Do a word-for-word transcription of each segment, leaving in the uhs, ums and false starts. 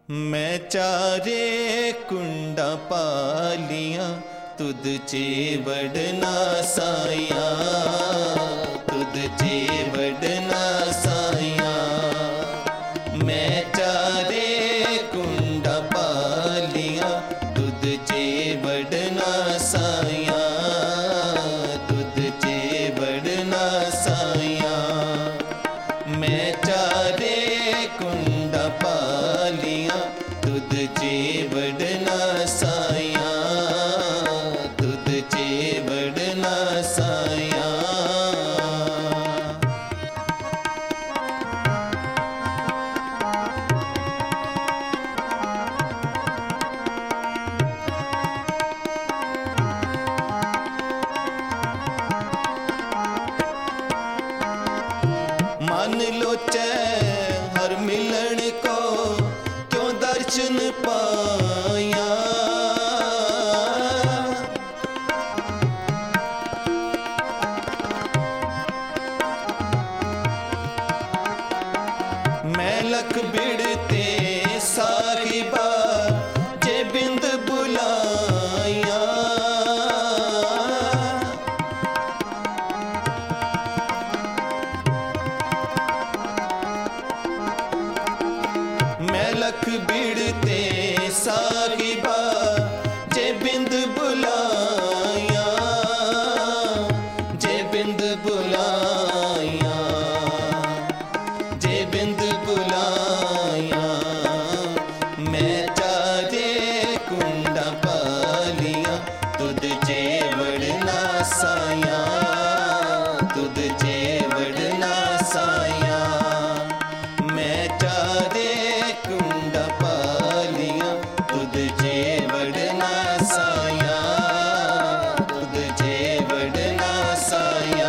मैं चारे कुंडा पालियां तुद चेवड़ना साया, तुद चेवड़ना साया। मैं चारे कुंडा पालियां तुद चेवड़ना साया, तुद चेवड़ना साया। मैं चारे कुंडा पालियां तुद चेवड़ना साया, तुद चेवड़ना साया। मन लोचे हर मिलन को क्यों दर्शन पाया। मैं लख बिड़ते साहिबा जे बिंद बुलाया। मैं लख बिड़ते साहिबा जे बिंद बुलाया, जे बिंद बुलाया, जे बिंद बुलाया। मैं चारे कुंडा पालियां तुद चेवड़ना साया, तुद चेवड़ना साया। मैं चारे कुंडा पालियां तुद चेवड़ना साया, तुद चेवड़ना साया।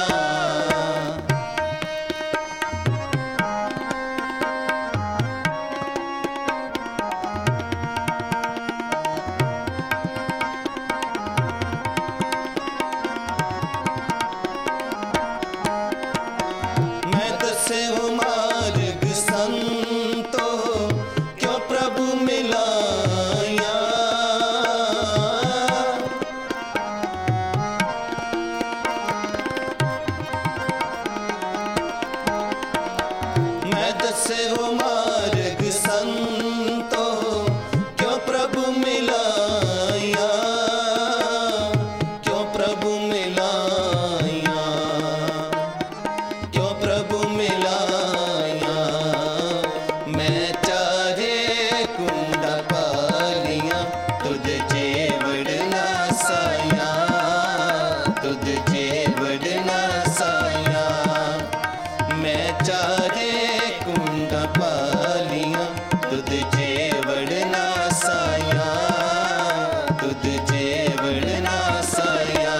मैं दसे हो मार्ग संतो क्यों प्रभु मिलाया। मैं दसे हो मार्ग संतो क्यों प्रभु मिलाया, क्यों प्रभु मिलाया, क्यों प्रभु मिलाया। मैं चारे कुंडा पालियां तुद चेवड़ना साया, तुद चेवड़ना साया। मैं चारे कुंडा पालियां तुद चेवड़ना साया, तुद चेवड़ना साया।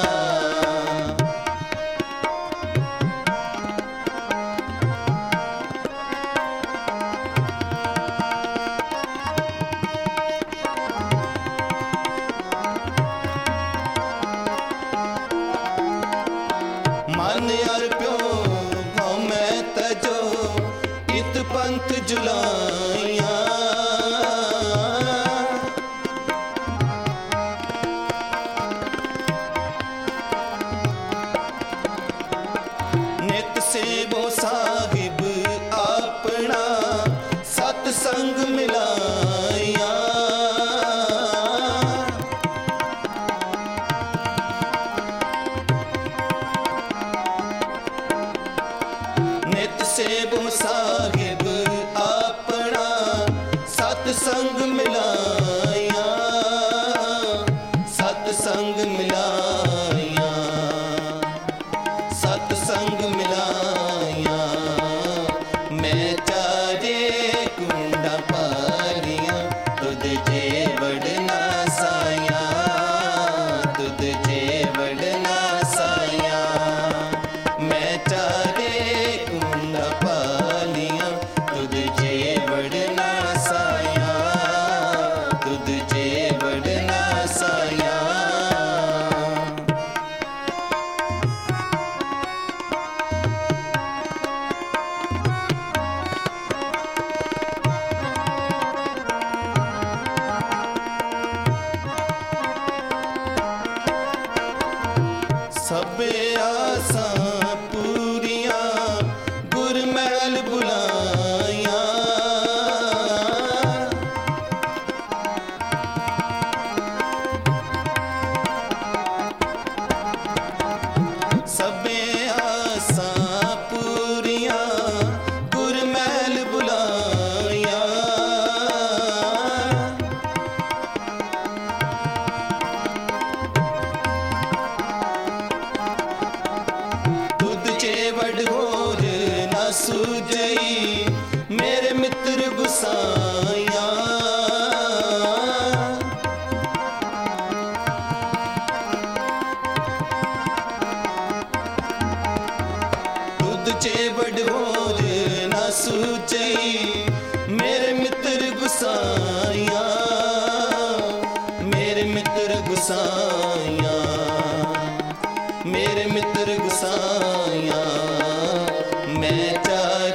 मन अर्प्यो भौ मैं तजो इत पंथ जुलाया। नित सेवो साहिब अपना सतसंग मिलाया। नित सेवो साहिब अपना सतसंग मिलाया, सतसंग मिलाया, सतसंग मिलाया। मैं चारे कुंडा पालियां तुद चेवड़ना साया, तुद चेवड़ना साया। मैं चारे कुंडा पालियां सूझई मेरे मित्र गुसाया। तुद चे बड़ होर ना सूझई मेरे मित्र गुसाया, मेरे मित्र गुसाया, मेरे मित्र गुसाया। मैं चाहे